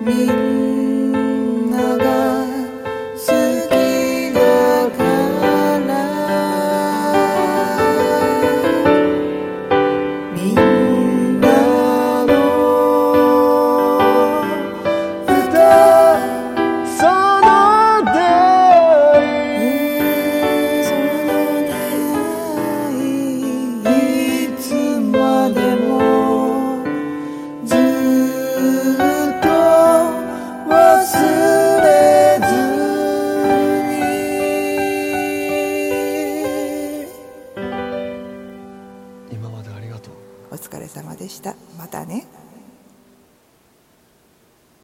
みんなが好きだからみんなの歌その出会いいつまでもずっと忘れずに今までありがとう。 お疲れ様でした。またね。